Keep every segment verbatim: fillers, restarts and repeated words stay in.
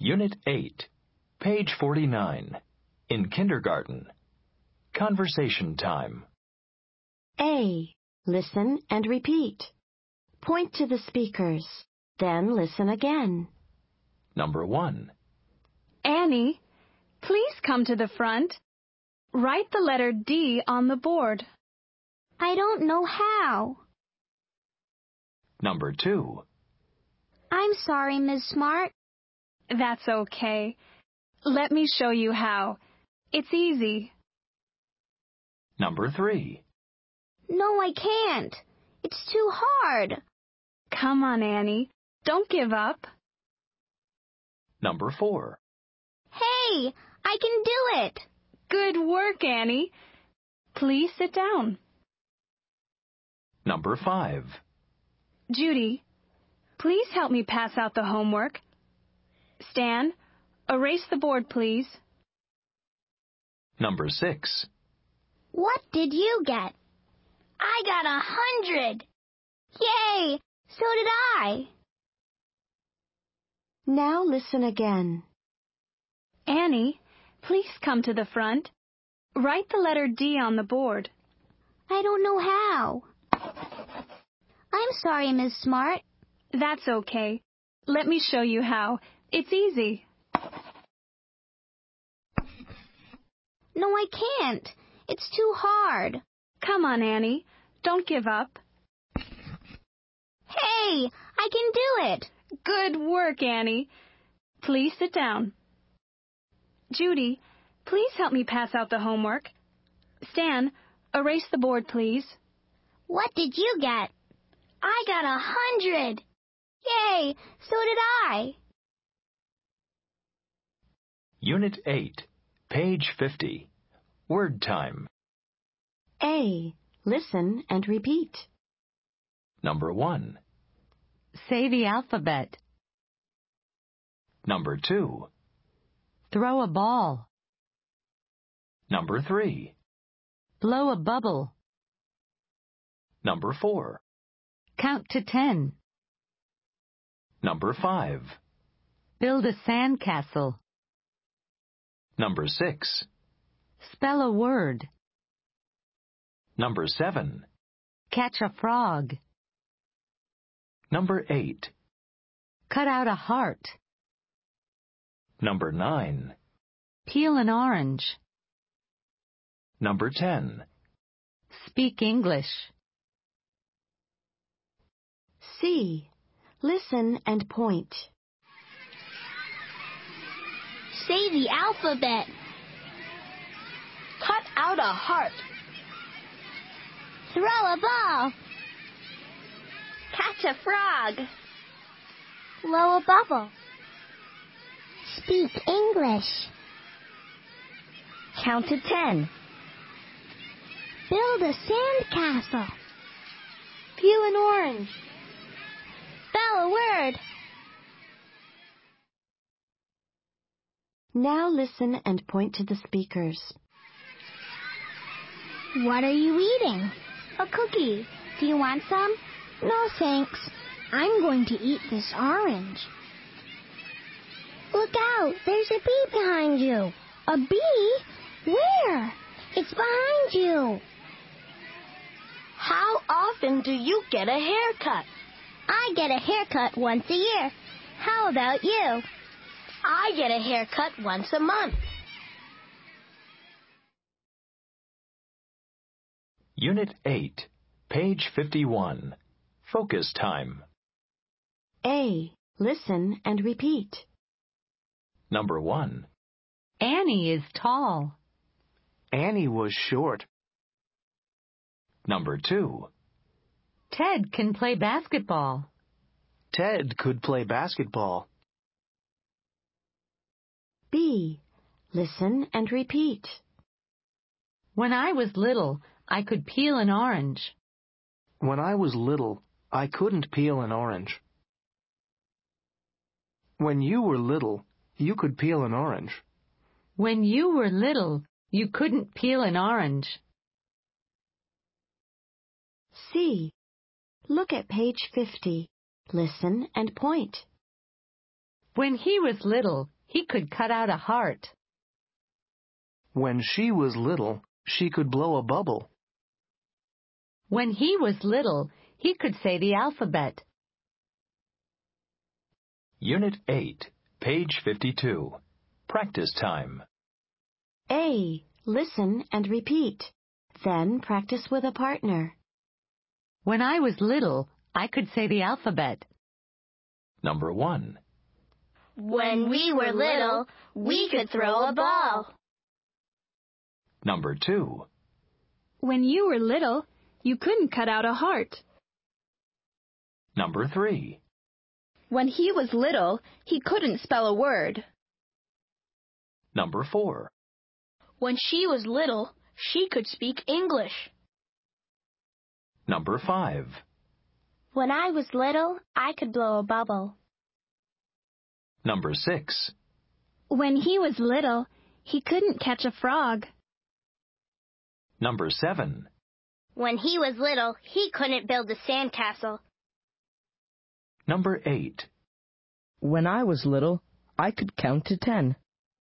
Unit eight, page forty-nine. In kindergarten. Conversation time. A. Listen and repeat. Point to the speakers, then listen again. Number one. Annie, please come to the front. Write the letter D on the board. I don't know how. Number two. I'm sorry, Miz Smart. That's okay. Let me show you how. It's easy. Number three. No, I can't. It's too hard. Come on, Annie. Don't give up. Number four. Hey, I can do it. Good work, Annie. Please sit down. Number five. Judy, please help me pass out the homework. Stan, erase the board, please. Number six. What did you get? I got a hundred. Yay! So did I. Now listen again. Annie, please come to the front. Write the letter D on the board. I don't know how. I'm sorry, Miz Smart. That's okay. Let me show you how. It's easy. No, I can't. It's too hard. Come on, Annie. Don't give up. Hey, I can do it. Good work, Annie. Please sit down. Judy, please help me pass out the homework. Stan, erase the board, please. What did you get? I got a hundred. Yay, so did I. Unit eight, page fifty. Word time. A. Listen and repeat. Number one. Say the alphabet. Number two. Throw a ball. Number three. Blow a bubble. Number four. Count to ten. Number five. Build a sandcastle. Number six. Spell a word. Number seven. Catch a frog. Number eight. Cut out a heart. Number nine. Peel an orange. Number ten. Speak English. C. Listen and point. Say the alphabet. Cut out a heart. Throw a ball. Catch a frog. Blow a bubble. Speak English. Count to ten. Build a sandcastle. Peel an orange. Spell a word. Now listen and point to the speakers. What are you eating? A cookie. Do you want some? No, thanks. I'm going to eat this orange. Look out! There's a bee behind you. A bee? Where? It's behind you. How often do you get a haircut? I get a haircut once a year. How about you? I get a haircut once a month. Unit eight, page fifty-one. Focus time. A. Listen and repeat. Number one. Annie is tall. Annie was short. Number two. Ted can play basketball. Ted could play basketball. B. Listen and repeat. When I was little, I could peel an orange. When I was little, I couldn't peel an orange. When you were little, you could peel an orange. When you were little, you couldn't peel an orange. C. Look at page fifty. Listen and point. When he was little, he could cut out a heart. When she was little, she could blow a bubble. When he was little, he could say the alphabet. Unit eight, page fifty-two. Practice time. A. Listen and repeat. Then practice with a partner. When I was little, I could say the alphabet. Number one. When we were little, we could throw a ball. Number two. When you were little, you couldn't cut out a heart. Number three. When he was little, he couldn't spell a word. Number four. When she was little, she could speak English. Number five. When I was little, I could blow a bubble. Number six. When he was little, he couldn't catch a frog. Number seven. When he was little, he couldn't build a sandcastle. Number eight. When I was little, I could count to ten.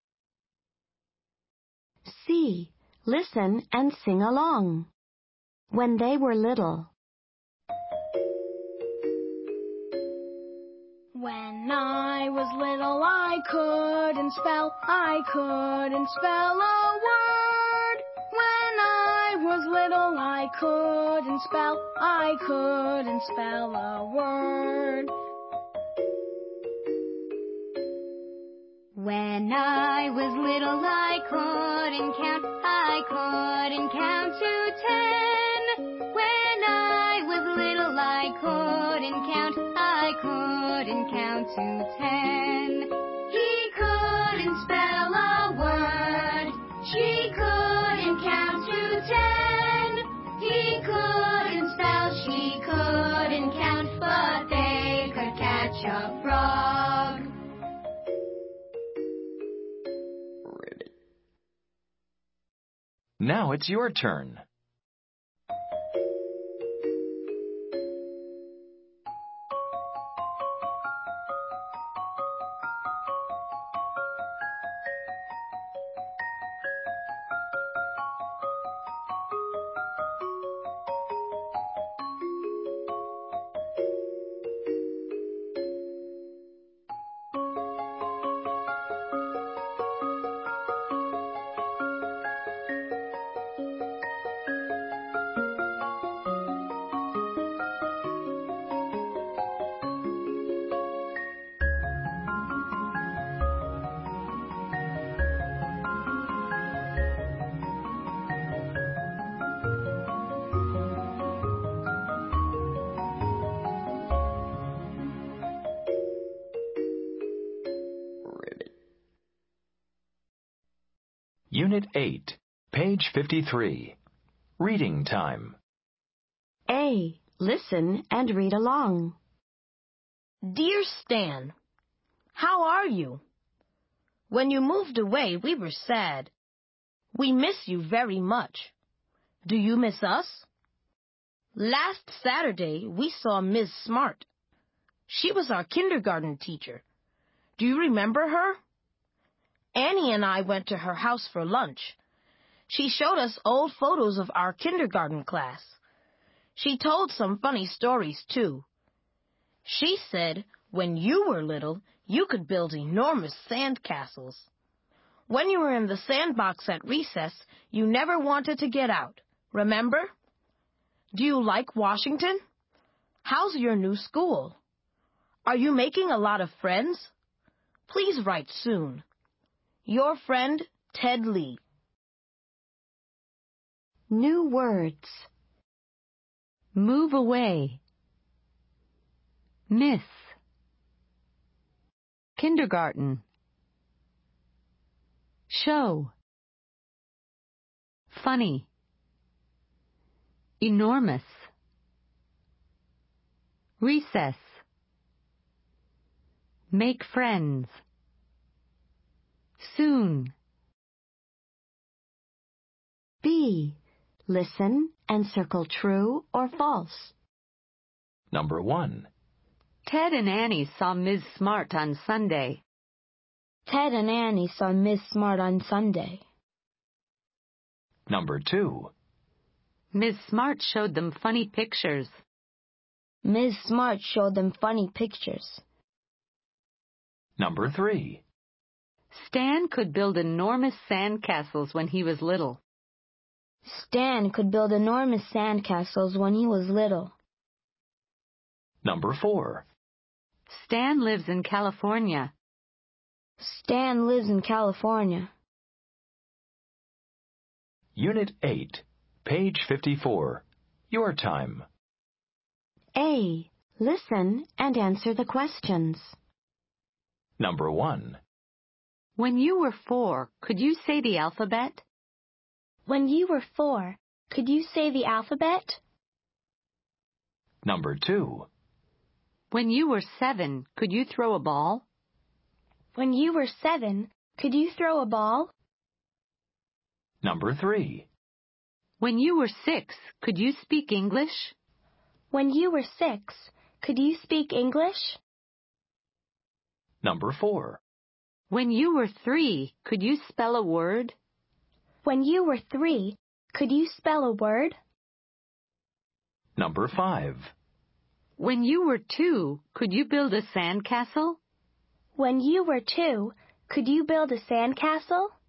C. Listen and sing along. When they were little. When I was little, I couldn't spell, I couldn't spell a word. When I was little, I couldn't spell, I couldn't spell a word. When I was little, I couldn't count, I couldn't count to ten. When I was little, I couldn't count, I couldn't count to ten. He couldn't spell a word, she couldn't count to ten. He couldn't spell, she couldn't count, but they could catch a frog. Now it's your turn. Unit eight, page fifty-three. Reading time. A. Listen and read along. Dear Stan, how are you? When you moved away, we were sad. We miss you very much. Do you miss us? Last Saturday, we saw Miz Smart. She was our kindergarten teacher. Do you remember her? Annie and I went to her house for lunch. She showed us old photos of our kindergarten class. She told some funny stories, too. She said when you were little, you could build enormous sand castles. When you were in the sandbox at recess, you never wanted to get out. Remember? Do you like Washington? How's your new school? Are you making a lot of friends? Please write soon. Your friend, Ted Lee. New words. Move away. Miss. Kindergarten. Show. Funny. Enormous. Recess. Make friends. Soon. B. Listen and circle true or false. Number one. Ted and Annie saw Miz Smart on Sunday. Ted and Annie saw Miz Smart on Sunday. Number two. Miz Smart showed them funny pictures. Miz Smart showed them funny pictures. Number three. Stan could build enormous sandcastles when he was little. Stan could build enormous sandcastles when he was little. Number four. Stan lives in California. Stan lives in California. Unit eight, page fifty-four. Your time. A. Listen and answer the questions. Number one. When you were four, could you say the alphabet? When you were four, could you say the alphabet? Number two. When you were seven, could you throw a ball? When you were seven, could you throw a ball? Number three. When you were six, could you speak English? When you were six, could you speak English? Number four. When you were three, could you spell a word? When you were three, could you spell a word? Number five. When you were two, could you build a sandcastle? When you were two, could you build a sandcastle?